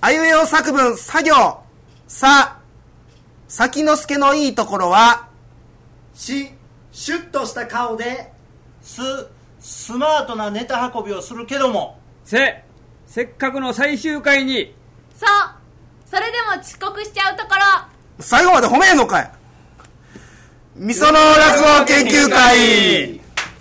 あいうえお作文作業。先之助のいいところは、 シュッとした顔で、スマートなネタ運びをするけども、 せっかくの最終回に、 それでも遅刻しちゃうところ。 最後まで褒めんのかい。みその落語研究会。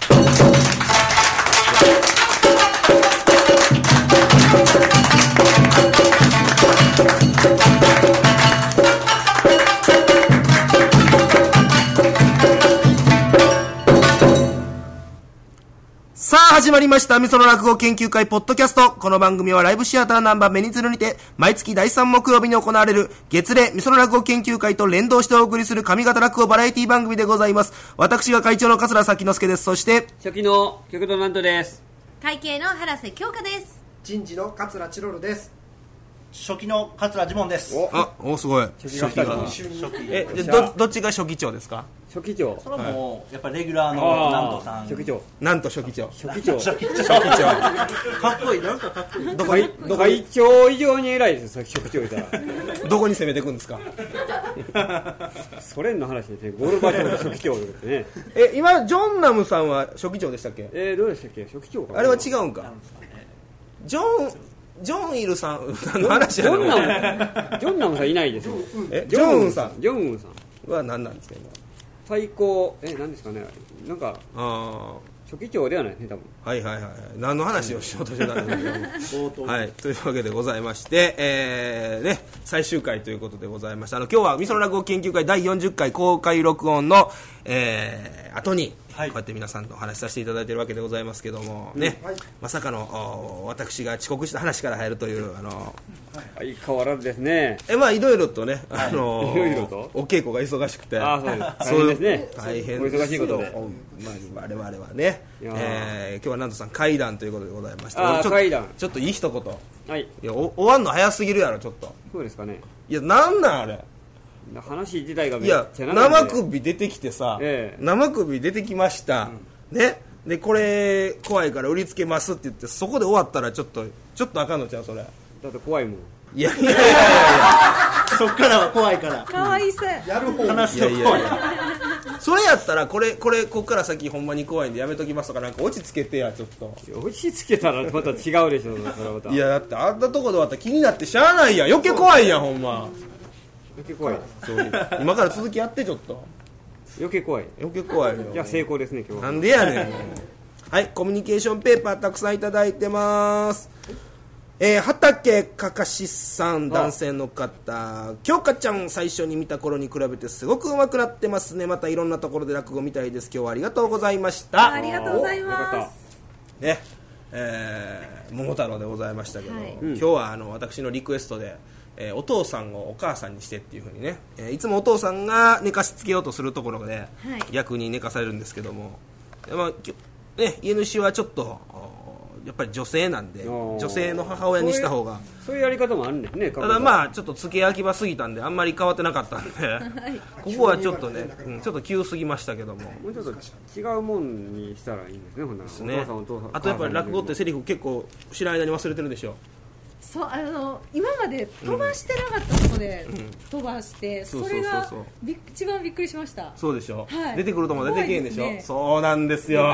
さあ始まりましたみその落語研究会ポッドキャスト。この番組はライブシアターナンバーベニズルにて毎月第3木曜日に行われる月例みその落語研究会と連動してお送りする上方落語バラエティ番組でございます。私が会長の桂先之助です。そして初期の極度なんとです。 会計の原瀬京香です。 人事の桂チロルです。 初期の桂ジモンです。 おすごい。 初期がどっちが初期長ですか？ 初期長。 それはもうやっぱりレギュラーの南藤さん。 初期長。 なんと初期長。 初期長。 かっこいい。なんかかっこいい。 どこに会長以上に偉いですよ。初期長言ったら。 どこに攻めていくんですか？ ソ連の話ですね。ゴルバチョフ初期長ですね。 今ジョンナムさんは初期長でしたっけ？ どうでしたっけ？初期長か。 あれは違うんか。ジョンイルさんの話やジョンナムさんいないですよ。 ジョンウンさんは何なんですか今？ 最高何ですかね。なんか初期長ではないですね多分。 はい何の話をしようとしてたんですけどはいというわけでございまして最終回ということでございました。今日はみその落語研究会第40回公開録音の後にこうやって皆さんとお話しさせていただいているわけでございますけどもね、まさかの私が遅刻した話から入るという相変わらずですね。 いろいろとねいろいろとお稽古が忙しくてそうですね。 大変お忙しいことで我々はね今日は南藤さん怪談ということでございまして怪談ちょっといい一言。 はいいや終わんの早すぎるやろちょっと。 そうですかね。 いやなんあれ話自体がめいやっちゃ長いんで。 生首出てきてさ、生首出てきました、ねでこれ怖いから売りつけますって言ってそこで終わったらちょっとあかんのちゃうそれ。 だって怖いもん。 いやそっからは怖いからかわいいせ。 やる方話すと怖い。 それやったらこっから先ほんまに怖いんでやめときますとかなんか落ち着けてやちょっと。 落ち着けたらまた違うでしょそれはまた。 いやだってあんなとこで終わったら気になってしゃあないやん。余計怖いやんほんま。 余計怖い。 今から続きやってちょっと。 余計怖い。 余計怖いよ。 じゃあ成功ですね今日は。 なんでやねん。はいコミュニケーションペーパーたくさんいただいてます。畑かかしさん男性の方。京香ちゃん最初に見た頃に比べてすごく上手くなってますね。またいろんなところで落語みたいです。今日はありがとうございました。 ありがとうございますね桃太郎でございましたけど、今日は私のリクエストでお父さんをお母さんにしてっていう風にね、いつもお父さんが寝かしつけようとするところで、逆に寝かされるんですけども、家主はちょっとやっぱり女性なんで女性の母親にした方がそういうやり方もあるんですね。 ただちょっと付け焼き場すぎたんであんまり変わってなかったんでここはちょっとね、ちょっと急すぎましたけどももうちょっと違うもんにしたらいいんですねほんなら。 ですね。あとやっぱり落語ってセリフ結構知らない間に忘れてるでしょ。 そう今まで飛ばしてなかったところで飛ばして、それが一番びっくりしました。 そうでしょ、 はい、 出てくるとも出てけへんでしょ、 ね、 そうなんですよ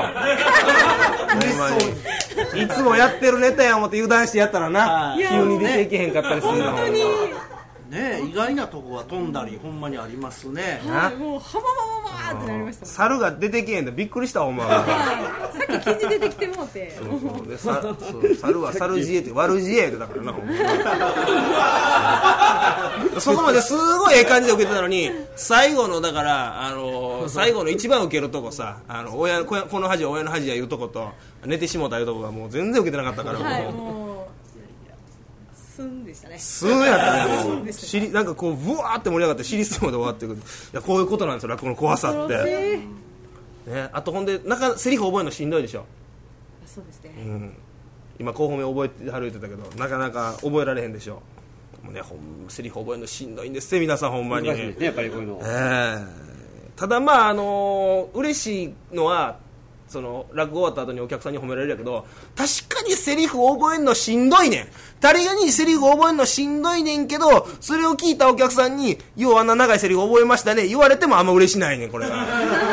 いつもやってるネタや思って油断してやったらな、急に出ていけへんかったりするの。 本当にね意外なとこが飛んだりほんまにありますね。 もうハマってなりました。 猿が出てけへんでびっくりしたお前さっき記事出てきてもうて猿は猿知恵って悪知恵ってだからなほんまそこまですごいええ感じで受けてたのに最後のだから最後の一番受けるとこさこの恥は親の恥や言うとこと寝てしもた言うとこがもう全然受けてなかったから、 もうスンでしたね。 スンやったねもうなんかこうブワーって盛り上がって尻すまで終わっていく。いやこういうことなんですよ落語の怖さって、ね、あとほんでセリフ覚えるのしんどいでしょ。 そうですね、 今候補名覚えてはる言ってたけどなかなか覚えられへんでしょ。もうねセリフ覚えるのしんどいんですよ皆さんほんまに。 難しいですねやっぱりこういうの。 ただ嬉しいのはその落語終わった後にお客さんに褒められるやけど、確かにセリフ覚えんのしんどいねん。誰がにセリフ覚えんのしんどいねんけど、それを聞いたお客さんにようあんな長いセリフ覚えましたね言われてもあんま嬉しないねんこれが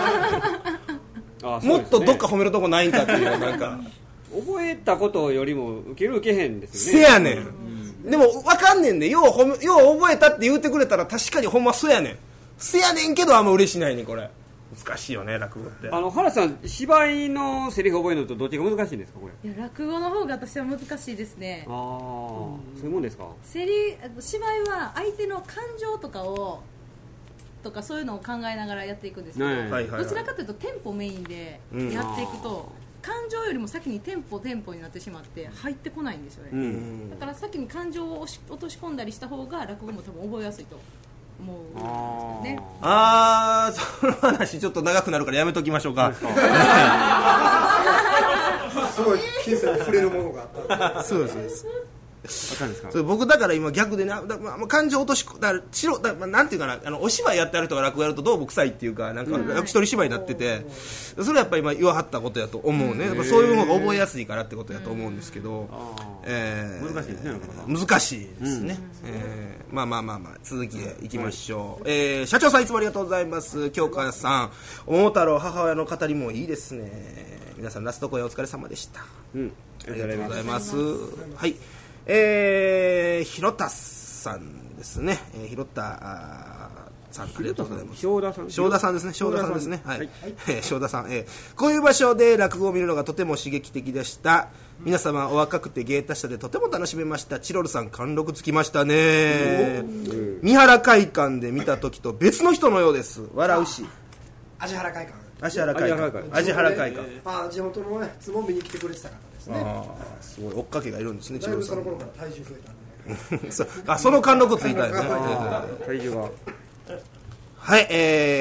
もっとどっか褒めるとこないんかっていう、なんか覚えたことよりも受ける受けへんですよね。 せやねん、でも分かんねんで、よう覚えたって言ってくれたら確かにほんまそうやねん、せやねんけどあんま嬉しないねん。これ難しいよね落語って。 原さん、芝居のセリフ覚えるのとどっちが難しいんですかこれ。 いや落語の方が私は難しいですね。 そういうもんですか。 芝居は相手の感情とかそういうのを考えながらやっていくんですけど、どちらかというとテンポメインでやっていくと、感情よりも先にテンポになってしまって入ってこないんですよね、だから先に感情を落とし込んだりした方が落語も多分覚えやすいと思うんですけどね。 その話ちょっと長くなるからやめときましょうか。 すごい金銭に触れるものがあった。 そうですわかるんですか。 それ僕だから今逆でね、感情落としだからなんていうかな、お芝居やってある人が落語やるとどうも臭いっていうか、なんか一人芝居になってて、それはやっぱり今言わはったことやと思うね。やっぱそういうのが覚えやすいからってことやと思うんですけど、 難しいですね。 難しいですね。まあ続きでいきましょう。社長さんいつもありがとうございます。京香さん、桃太郎母親の語りもいいですね。皆さんラスト公演お疲れ様でした。ありがとうございます。はい。広田さんですね。広田さん、ありがとうございます。正田さんですね。はい。正田さん、こういう場所で落語を見るのがとても刺激的でした。皆様お若くて芸達者でとても楽しめました。チロルさん貫禄つきましたね。三原会館で見た時と別の人のようです。笑うし。 味原会館。 味原会館。 地元のつも見に来てくれてた方ですね。 すごい追っかけがいるんですね。 だいぶその頃から体重増えたんで。 その貫禄ついたんですね。 体重が。 はい、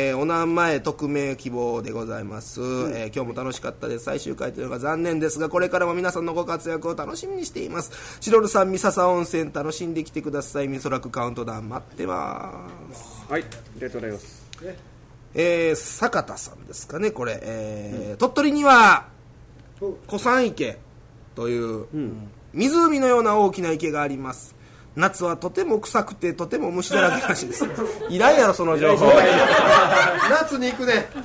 お名前匿名希望でございます、今日も楽しかったです。最終回というのが残念ですが、これからも皆さんのご活躍を楽しみにしています。チロルさん、三笹温泉楽しんできてください。みそらくカウントダウン待ってます。 はい、ありがとうございます。 坂田さんですかねこれ、鳥取には小山池という、湖のような大きな池があります。夏はとても臭くてとても虫だらけらしいです。いらんやろその情報。 夏に行くね。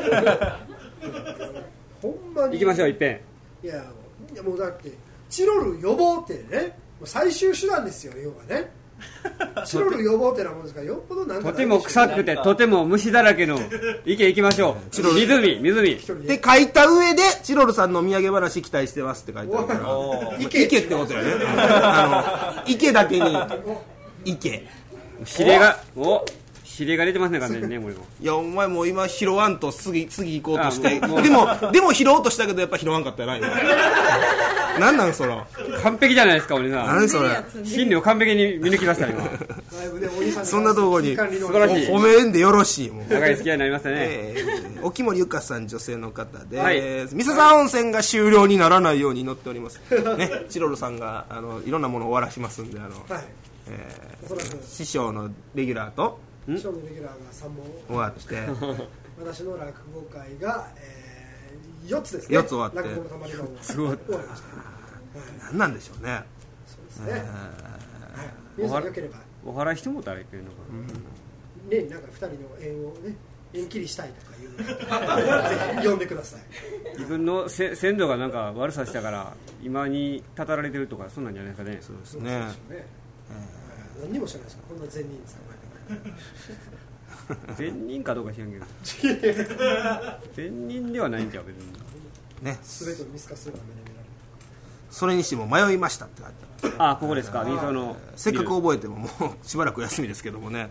ほんまに行きましょういっぺん。 いやもうだってチロル予防ってね、最終手段ですよ要はね。チロル予防ってなもんですからよっぽどなんかとても臭くてとても虫だらけの池行きましょう。湖で書いた上でチロルさんのお土産話期待してますって書いてあるから池ってことよね。池だけに池指令が出てますね完全にね。もういやお前もう今拾わんと次行こうとしてでも拾おうとしたけどやっぱ拾わんかったやないの。なんなんそれ。 完璧じゃないですか俺さ。 何それ。 心理を完璧に見抜きました今。 そんなところに素晴らしい。 おめんでよろしい。 長い付き合いになりましたね。 沖森ゆかさん女性の方で、三笹温泉が終了にならないように祈っております。ね、チロルさんがいろんなものを終わらしますんで師匠のレギュラーと師匠のレギュラーが3本終わって私の落語会が4つですね。 4つ終わって落語のたまり場を終わりました。 何なんでしょうね。 そうですね。皆さんよければお祓いしてもたらいけるのかな。ね、なんか2人の縁をね縁切りしたいとかいうのぜひ呼んでください。 自分の先祖がなんか悪さしたから今にたたられてるとかそんなんじゃないですかね。 そうですね。 何にも知らないですかこんな善人さん。 善人かどうか知らんけど善人ではないんちゃう別にね。 全てを見透かすような目で見られる。 それにしても迷いましたって書いてある。 ここですか。 せっかく覚えてももうしばらく休みですけどもね。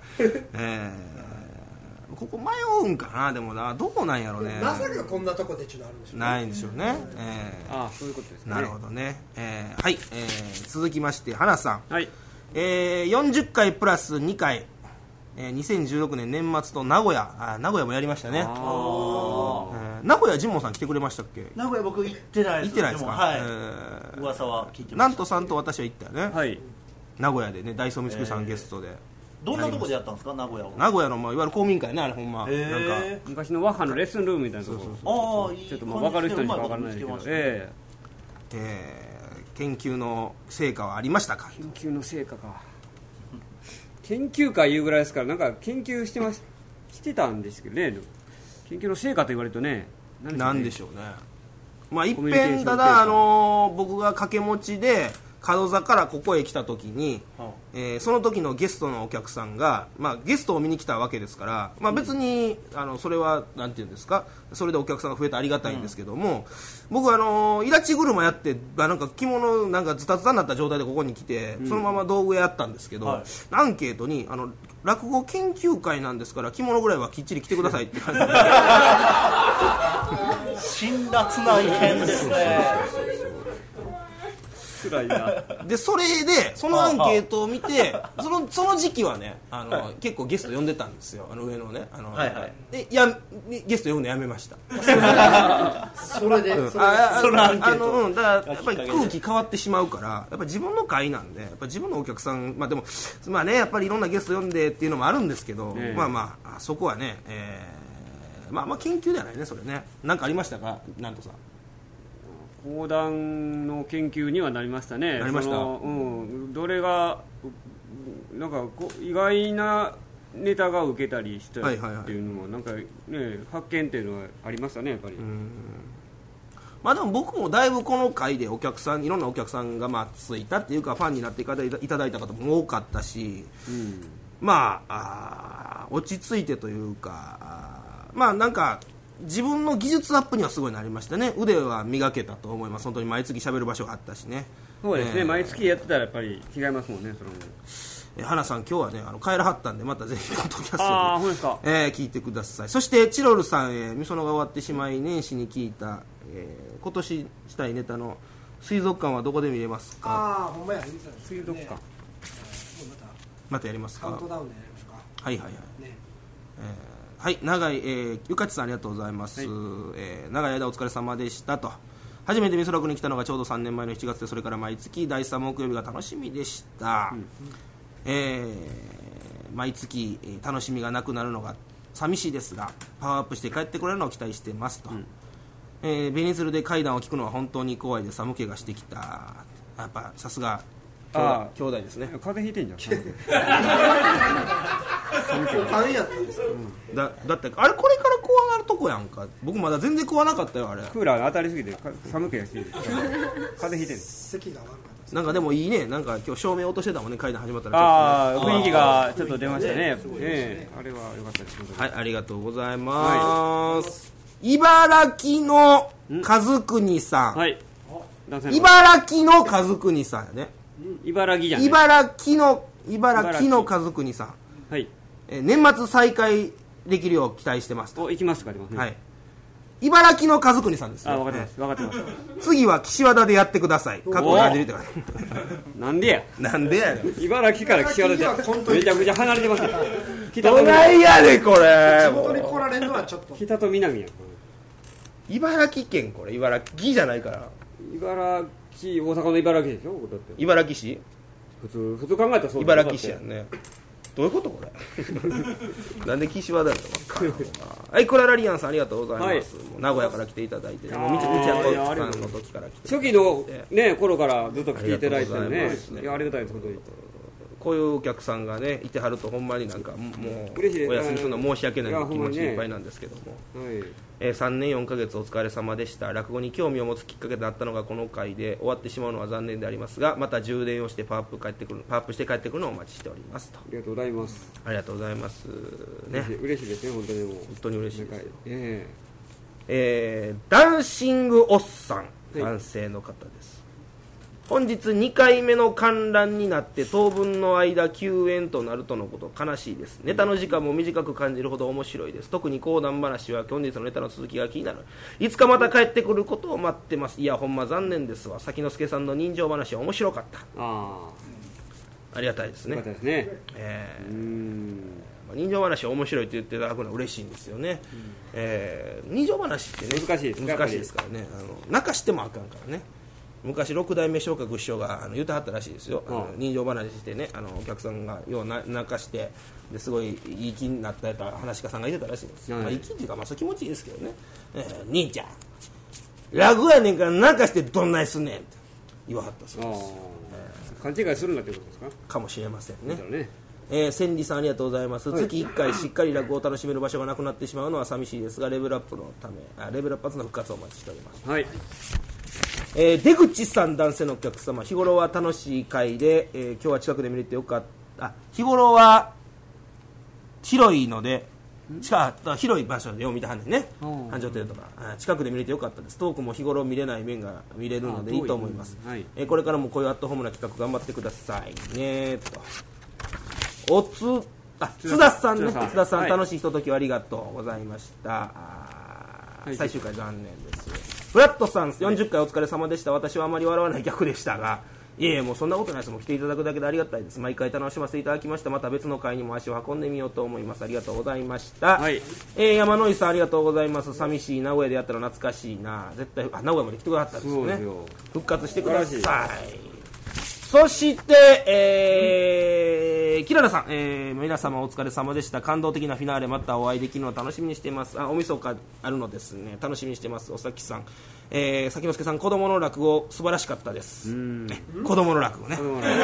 ここ迷うんかな。でもなどうなんやろね。 まさかこんなとこでっちゅうのあるんでしょうね。 ないんでしょうね。 そういうことですね。 なるほどね。はい、続きまして花さん。 はい。 40回プラス2回、2016年年末と名古屋もやりましたね。名古屋ジモンさん来てくれましたっけ。 名古屋僕行ってないです。 行ってないですか。 はい、噂は聞いてました。 なんとさんと私は行ったよね。 はい。 名古屋でねダイソーミツクさんゲストでどんなとこでやったんですか、名古屋は。 名古屋の、まあ、いわゆる公民館やね、あれほんま、なんか昔の和派のレッスンルームみたいなところ、ちょっとまあ分かる人にしか分からないけど、 研究の成果はありましたか。 研究の成果か、研究会いうぐらいですから、なんか研究してたんですけどね、研究の成果と言われるとね、 なんでしょうね。まあ、いっぺんただ、僕が掛け持ちで門座からここへ来た時に、その時のゲストのお客さんが、まあ、ゲストを見に来たわけですから、まあ、別にそれはなんていうんですか、それでお客さんが増えてありがたいんですけども、僕はイラチ車やって、なんか着物なんかズタズタになった状態でここに来て、そのまま道具屋やったんですけど、アンケートに落語研究会なんですから着物ぐらいはきっちり着てくださいって書いて辛辣な意見ですね。 辛いな。 でそれでそのアンケートを見てその時期はね結構ゲスト呼んでたんですよ、上のねでゲスト呼んでやめました。 それでそのアンケートだからやっぱり空気変わってしまうから、やっぱり自分の会なんで、やっぱ自分のお客さん、まあでもまあね、やっぱりいろんなゲスト呼んでっていうのもあるんですけど、まあまあそこはね、まあ研究ではないね、それね。何かありましたか、なんとさ。 講談の研究にはなりましたね。 なりました。 どれがなんか意外なネタが受けたりしたっていうのもなんかね、発見っていうのはありましたね、やっぱり。 まあでも僕もだいぶこの回でいろんなお客さんがまあついたっていうか、ファンになっていただいた方も多かったし、まあ落ち着いてというか、まあなんか自分の技術アップにはすごいなりましたね。腕は磨けたと思います。本当に毎月喋る場所があったしね。 そうですね、毎月やってたらやっぱり違いますもんね、それも。 花さん今日はね帰らはったんで、またぜひポッドキャストでほんですか、 聞いてください。そしてチロルさん、みそのが終わってしまい年始に聞いた、今年したいネタの水族館はどこで見れますか。 ああ、ほんまや、 水族館、 またやりますか。 カウントダウンでやりましょうか。 はいはいはい、 ね、 はい、長井、ゆかちさんありがとうございます、長い間お疲れ様でしたと。初めてみそらくに来たのがちょうど3年前の7月で、それから毎月第3木曜日が楽しみでした、毎月、楽しみがなくなるのが寂しいですが、パワーアップして帰ってこれるのを期待してますと、ベニズルで階段を聞くのは本当に怖いで寒気がしてきた。やっぱさすが兄弟ですね。 風邪ひいてんじゃん。 大変やったんですか。 だってあれこれから怖がるとこやんか。僕まだ全然怖なかったよあれ。 クーラーが当たりすぎて寒気がして風邪ひいてる。 席が悪かったです。 なんかでもいいね、なんか今日照明落としてたもんね、階段始まったら。 雰囲気がちょっと出ましたね。あれは良かったです。 はい、ありがとうございます。茨城の和国さん。茨城の和国さんやね。 茨城じゃない。 茨城の和国さん。 はい。 年末再開できるよう期待してますと。 行きますとかありますね。 はい。茨城の和国さんですよ。 分かってます。分かってます。 次は岸和田でやってください。かっこ感じるってか。 なんでや。 なんでやねん。 茨城から岸和田でめちゃくちゃ離れてますよ。 どないやねんこれ。 地元に来られるのはちょっと。 北と南や。 茨城県、これ茨城じゃないから。 茨城、大阪の茨城でしょ。だって茨城市。 普通考えたらそう。 茨城市やんね。どういうことこれ。なんで岸和田だと分かるのか。はい、コララリアンさんありがとうございます。名古屋から来ていただいて、もうみちゃこさんの時から来て。 初期のね頃からずっと来ていただいてね。いやありがたいです本当に。 こういうお客さんがねいてはるとほんまになんかもう嬉しいです。 お休みするの申し訳ない気持ちいっぱいなんですけども。3年4ヶ月お疲れ様でした。落語に興味を持つきっかけとなったのがこの回で、終わってしまうのは残念でありますが、また充電をしてパワーアップして帰ってくるのをお待ちしておりますと。 ありがとうございます。 ありがとうございますね。 嬉しいですね、本当にもう。 本当に嬉しいですよ。ダンシングおっさん、男性の方です。本日2回目の観覧になって当分の間休演となるとのこと。悲しいです。ネタの時間も短く感じるほど面白いです。特に講談話は本日のネタの続きが気になる。いつかまた帰ってくることを待ってます。いやほんま残念ですわ。崎之助さんの人情話は面白かった。ありがたいですね。 よかったですね。 人情話は面白いと言っていただくのは嬉しいんですよね。人情話ってね難しいですからね。泣かしてもあかんからね。 昔六代目昇格師匠が言ってはったらしいですよ、人情話してね、お客さんがよう泣かしてですごいいい気になった話家さんが言ってたらしいんですよ、いい気っていうか、そう気持ちいいですけどね、兄ちゃん落語やねんから泣かしてどんないすんねんって言わはったそうです、 勘違いするなってことですかかもしれませんね。千里さんありがとうございます、月1回しっかり落語を楽しめる場所がなくなってしまうのは寂しいですがレベルアップのためレベルアップの復活をお待ちしております、出口さん男性のお客様、日頃は楽しい会で、今日は近くで見れてよかった。日頃は広いので広い場所でよう見てはんねんね、繁盛亭とか近くで見れてよかったです。トークも日頃見れない面が見れるのでいいと思います、これからもこういうアットホームな企画頑張ってくださいねと。津田さんね、津田さん、楽しいひとときをありがとうございました、最終回残念です。フラットさん40回お疲れ様でした。私はあまり笑わない客でしたが、いえもうそんなことないです。もう来ていただくだけでありがたいです。毎回楽しませていただきました。また別の会にも足を運んでみようと思います。ありがとうございました、山野井さんありがとうございます。寂しい名古屋でやったら懐かしいな、絶対名古屋まで来てくださったんですよね。復活してください。そして、キララさん、皆様お疲れ様でした。感動的なフィナーレ、またお会いできるのを楽しみにしています。おみそかあるのですね、楽しみにしてます。おさきさん、さきのすけさん、子供の落語素晴らしかったです。子供の落語ね。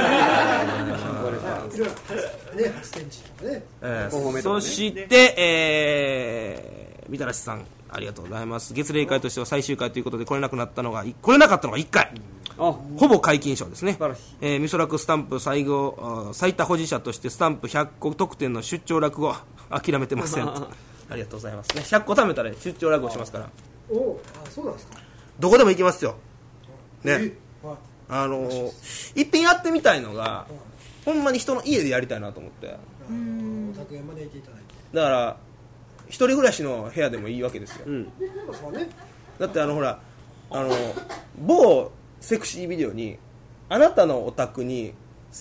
そして、みたらしさんありがとうございます。月例会としては最終回ということで来れなかったのが1回、ほぼ皆勤賞ですね。みそらくスタンプ最多保持者としてスタンプ100個特典の出張落語諦めてませんとありがとうございますね。100個貯めたら出張落語しますから。 そうなんですか。 どこでも行きますよね。いっぺんやってみたいのが、ほんまに人の家でやりたいなと思って、 お宅へ招いていただいて、 だから一人暮らしの部屋でもいいわけですよ、だってほら某セクシービデオにあなたのお宅に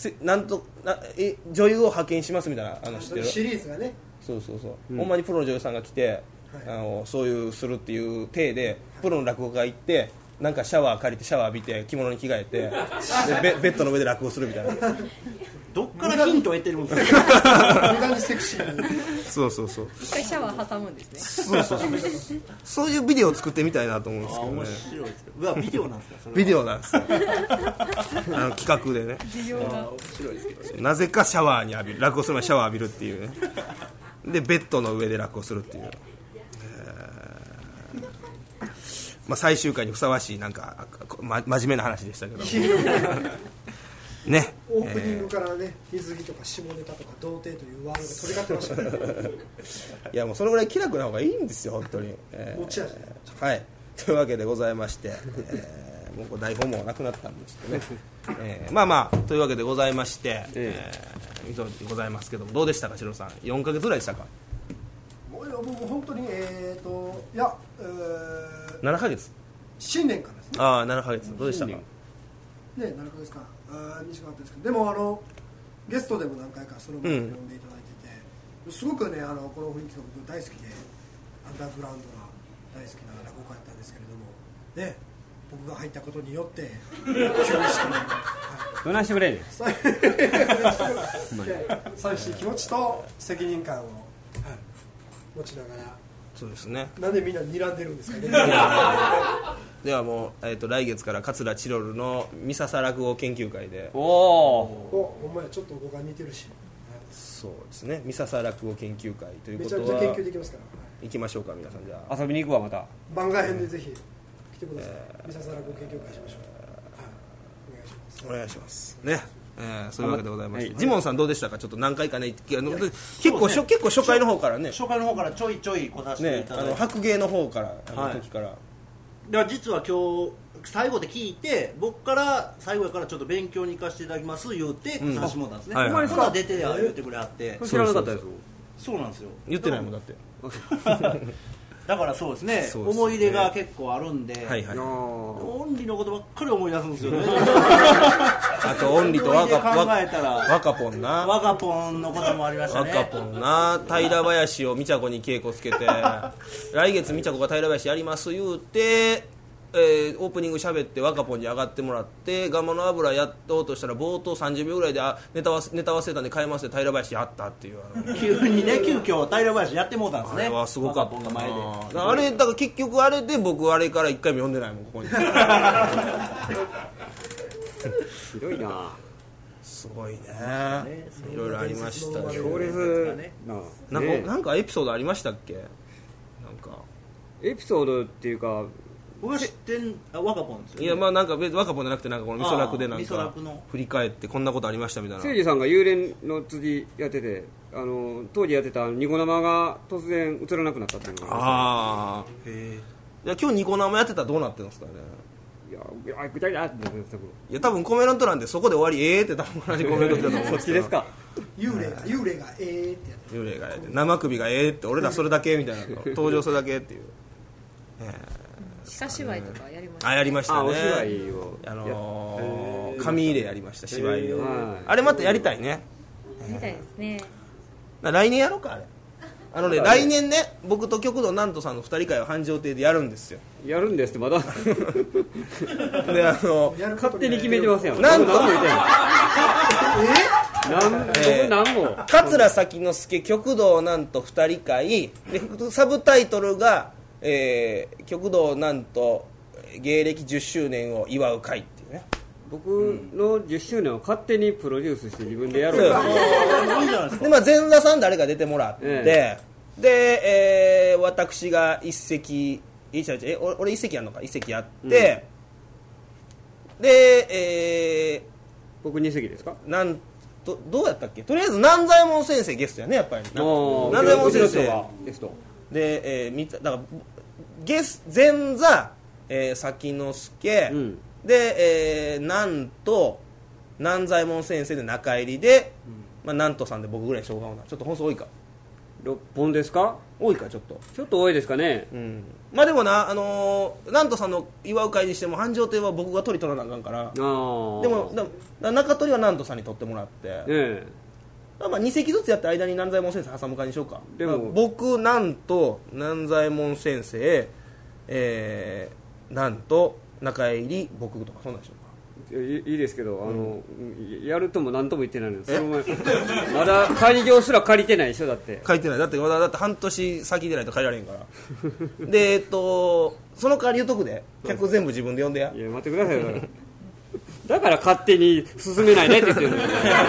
女優を派遣しますみたいな知ってるシリーズがね。 そう、ほんまにプロの女優さんが来て、そういうするっていう体でプロの落語家が行ってなんかシャワー借りてシャワー浴びて着物に着替えてでベッドの上で落語するみたいなどっからヒントを得てるんですか。 無駄にセクシーに。 そう一回シャワー挟むんですね。そういうビデオを作ってみたいなと思うんですけどね。 面白いですけど、ビデオなんですか。 ビデオなんですよ。企画でね。 面白いですけど。 なぜかシャワーに落語する前にシャワー浴びるっていうね。でベッドの上で落語するっていう。最終回にふさわしいなんか、真面目な話でしたけどね、 オープニングからね、水着とか下ネタとか童貞というワードが飛び交ってましたね。 いやもうそのぐらい気楽な方がいいんですよ本当に、 持ち味。 はいというわけでございまして、もう台本もなくなったんですけどね、というわけでございまして、ございますけども、どうでしたかシロさん、4ヶ月ぐらいでしたか。 もう本当に 7ヶ月新年からですね。 7ヶ月どうでしたか。 7ヶ月間短かったですけど、でもゲストでも何回かその場で呼んでいただいてて、すごくねこの雰囲気が僕大好きで、アンダーグラウンドが大好きな落語家だったんですけれどもね、僕が入ったことによって急にしてどないしてくれる寂しい気持ちと責任感を、持ちながら。 そうですね。 なんでみんな睨んでるんですかね。 ではもう、来月から桂チロルの三笹落語研究会で、 お前ちょっと僕が似てるし、 そうですね、三笹落語研究会ということはめちゃめちゃ研究できますから、 行きましょうか皆さん。じゃあ遊びに行くわ、また番外編でぜひ来てください。三笹落語研究会しましょう。 お願いしますね。そういうわけでございまして、ジモンさんどうでしたか。ちょっと何回かね、結構初回の方からね、 初回の方からちょいちょい来させていただいて、 白芸の方から時から、 では実は今日最後で聞いて、僕から最後やからちょっと勉強に行かせていただきます言うて来させてもらったんですね。ほな出てや言ってくれはって。 知らなかったですよ。 そうなんですよ。 言ってないもんだって。 だからそうですね、思い出が結構あるんで、オンリのことばっかり思い出すんですよね。 あとオンリと若ポンな、 若ポンのこともありましたね。 若ポンな、平林をみちゃこに稽古つけて来月みちゃこが平林やります言うてオープニング喋って若ぽんに上がってもらってガマの油やっとうとしたら冒頭30秒ぐらいでネタ忘れたんで変えますで平林やったっていう急にね急遽平林やってもうたんですね。 あれはすごかった若ぽんが前であれだから結局あれで僕あれから一回も読んでないもんここにひどいなすごいねいろいろありましたね強烈なんかエピソードありましたっけなんかエピソードっていうか僕は知ってん若ぽんですよ、ね、 いやまあなんか別に若ぽんじゃなくてなんかこの味噌楽でなんか味噌楽の振り返ってこんなことありましたみたいな誠司さんが幽霊の辻やってて当時やってたニコ生が突然映らなくなったっていうのがああ今日ニコ生やってたらどうなってるんですかねいやぐちゃぐちゃってなってた。 いや多分コメント欄でそこで終わりって多分同じコメント来たと思うんそっちですか幽霊がってやって幽霊が生首がって俺らそれだけみたいな登場するだけっていう鹿芝居とかやりましたやりましたねお芝居を紙入れやりました芝居をあれまたやりたいねみたいですね来年やろうかあれ来年ね僕と極道南都さんの2人会を繁盛亭でやるんですよやるんですってまだで勝手に決めてますよなんと何も言ってない何も桂先之助極道南都2人会でサブタイトルが、極道南都芸歴10周年を祝う会っていうね僕の10周年を勝手にプロデュースして自分でやろうかで、前座さん誰か出てもらって、で、私が一席俺一席やんのか一席やって、で、 僕2席ですかなんとどうやったっけとりあえず南左衛門先生ゲストやねやっぱり南左衛門先生ゲストで、だから前座、先之助、で、なんと南左衛門先生で中入りで、南都さんで僕ぐらいしょうがないちょっと本数多いか 6本ですか多いかちょっと多いですかね、 まあでもな南都さんの祝う会にしても繁盛亭は僕が取り取らなあかんからでも中取りは南都さんに取ってもらって、まあ2席ずつやって間に南左衛門先生挟む会にしようかでも僕南都南左衛門先生南都中入り僕とかそんなんでしょうかいいですけどやるとも何とも言ってないのでまだ会場すら借りてないでしょだって借りてないだって半年先でないと借りられへんからでその代わり言うとくで客全部自分で呼んでやいや待ってくださいよだから勝手に進めないでって言ってるの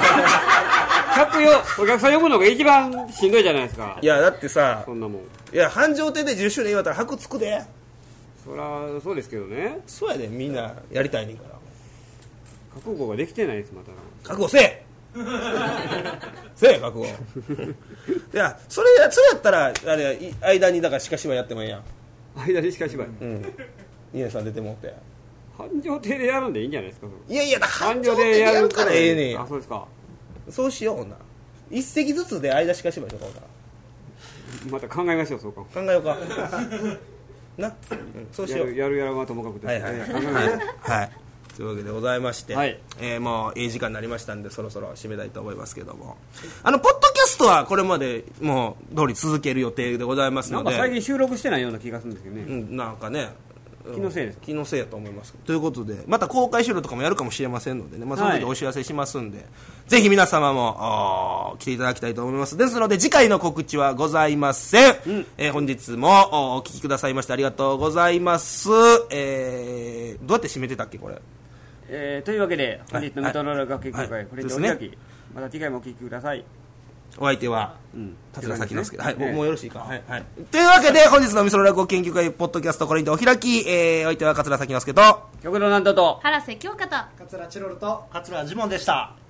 お客さん呼ぶのが一番しんどいじゃないですかいやだってさそんなもんいや繁盛亭で10周年言われたら箔つくでそりゃそうですけどねそうやでみんなやりたいねんから覚悟ができてないですまた覚悟せえせえ覚悟いやそれやったらあれ間にだから鹿芝居やってもええやん間に鹿芝居宮根さん出てもって繁盛亭でやるんでいいんじゃないですかいや繁盛亭でやるからええねんあそうですかそうしようほんな一席ずつで間鹿芝居とかまた考えましょうそうか考えようかな、そうしようやるはともかくですはいというわけでございまして、もういい時間になりましたんでそろそろ締めたいと思いますけどもポッドキャストはこれまでもう通り続ける予定でございますのでなんか最近収録してないような気がするんですけどねなんかね気のせいです気のせいやと思いますということでまた公開収録とかもやるかもしれませんのでね、その時お知らせしますんで、ぜひ皆様も来ていただきたいと思いますですので次回の告知はございません、本日もお聞きくださいましてありがとうございます、どうやって締めてたっけこれというわけで本日のメトロール学級協会これでお開きまた次回もお聞きくださいお相手は桂崎之助はい、僕もよろしいかはいというわけで本日のみその落語研究会ポッドキャストこれにてお開き、お相手は桂崎之助と極道南都と原瀬京香と桂チロルと桂ジモンでした